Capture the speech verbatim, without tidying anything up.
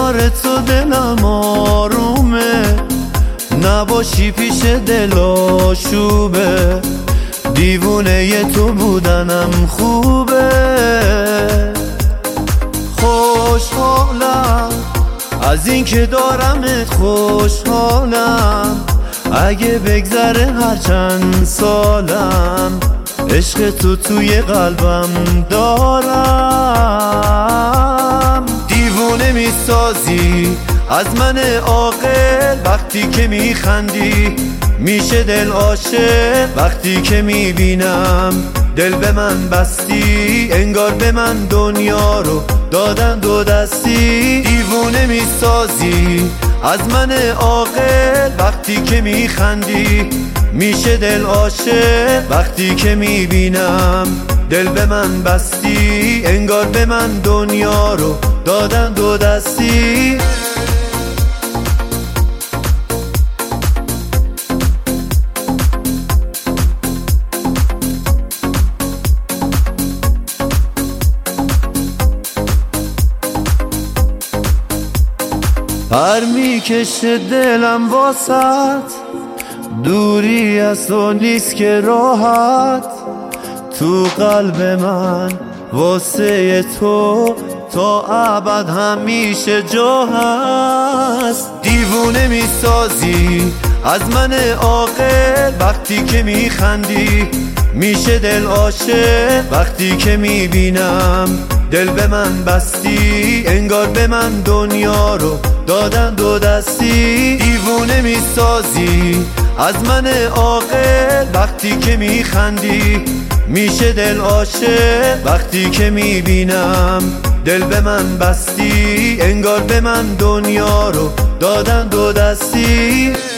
کنار تو دلم آرومه، نباشی پیش دل آشوبه، دیوونه تو بودنم خوبه. خوشحالم از این که دارمت، خوشحالم اگه بگذره هر چند سالم، عشق تو توی قلبم دارم. دیوونه میسازی از من عاقل وقتی که میخندی، میشه دل عاشق وقتی که میبینم دل به من بستی، انگار به من دنیا رو دادن دو دستی. دیوونه میسازی از من عاقل وقتی که میخندی، میشه دل عاشق وقتی که میبینم دل به من بستی، انگار به من دنیا رو دادن دو دستی. پر میکشه دلم واسط، دوری از تو نیست که راحت، تو قلب من واسه تو تا ابد همیشه جا هست. دیوونه میسازی از من عاقل وقتی که میخندی، میشه دل عاشق وقتی که میبینم دل به من بستی، انگار به من دنیا رو دادن دو دستی. دیوونه میسازی از من عاقل وقتی که میخندی، میشه دل عاشق وقتی که میبینم دل به من بستی، انگار به من دنیا رو دادن دو دستی.